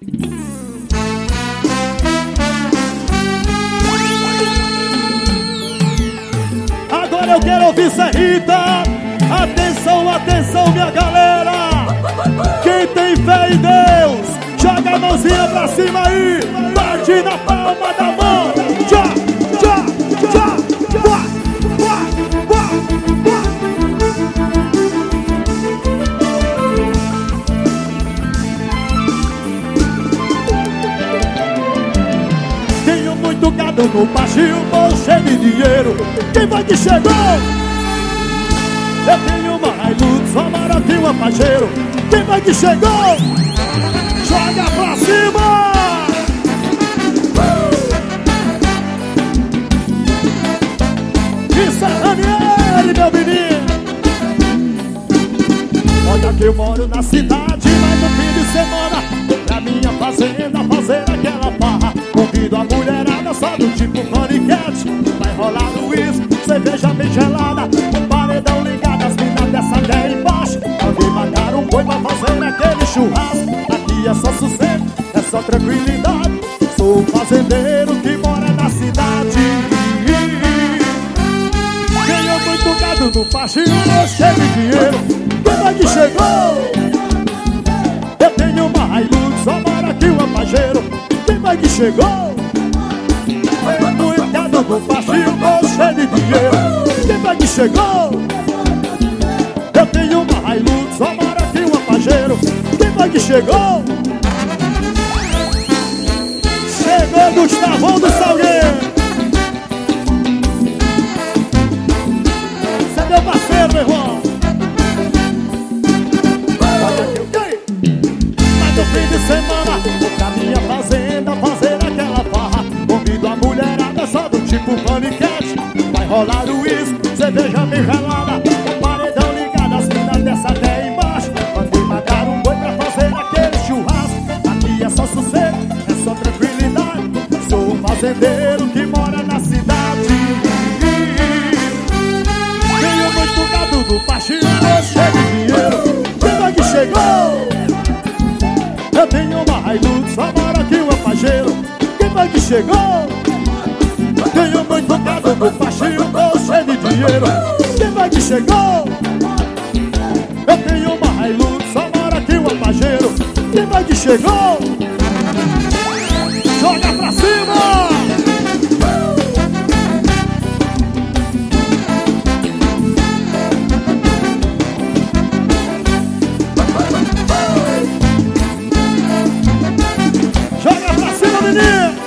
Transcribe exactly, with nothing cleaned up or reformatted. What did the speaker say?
Agora eu quero ouvir Serrita. Atenção, atenção, minha galera. Quem tem fé em Deus, joga a mãozinha pra cima aí. Bate na palma da mão. Tchá, tchá, tchá, tchá, tchá, tchá. Tenho muito gado no baixinho, bom cheio de dinheiro. Quem vai que chegou? Eu tenho uma Hilux, uma Maravilha, uma Pajero. Quem vai que chegou? Joga pra cima! Isso é Ranieri, meu menino. Olha que eu moro na cidade, mas no fim de semana vou pra minha fazenda fazer aquela farra. Convido a mulherada só do tipo paniquete. Vai rolar no uísque, cerveja bem gelada, um paredão ligado, as minas dessa até embaixo. Alguém matar um boi pra fazer aquele churrasco. Aqui é só sossego, é só tranquilidade. Sou um fazendeiro que mora na cidade. Ganhou muito gado no pastinho, cheio de dinheiro. Quem vai que chegou? Eu tenho uma Hilux, uma Maravilha, uma Pajero. Quem vai que chegou? Muito gado no pastinho, cheio de dinheiro. Quem vai que chegou? Eu tenho uma Hilux, uma Maravilha, uma Pajero. Quem vai que chegou? Chegou Gustavão do Salgueiro. Você é meu parceiro, meu irmão. Olha que eu ganhei. Mas no fim de semana vou pra minha fazenda fazer aquela farra. Convido a mulherada só do tipo paniquete. Vai rolar o uísque, cerveja bem gelada, um paredão ligado, as minas dessa até embaixo. Mandei matar um boi pra fazer aquele churrasco. Aqui é só sossego, é só tranquilidade. Sou um fazendeiro que mora na cidade. Ganho muito gado do pastinho, cheio de dinheiro. Quem vai que chegou? Eu tenho uma Hilux, uma Maravilha, uma Pajero. Quem vai que chegou? Tenho muito gado no pastinho, cheio de dinheiro. Quem vai que chegou? Eu tenho uma Hilux, uma Maravilha, uma Pajero. Quem vai que chegou? Joga pra cima! Joga pra cima, menino!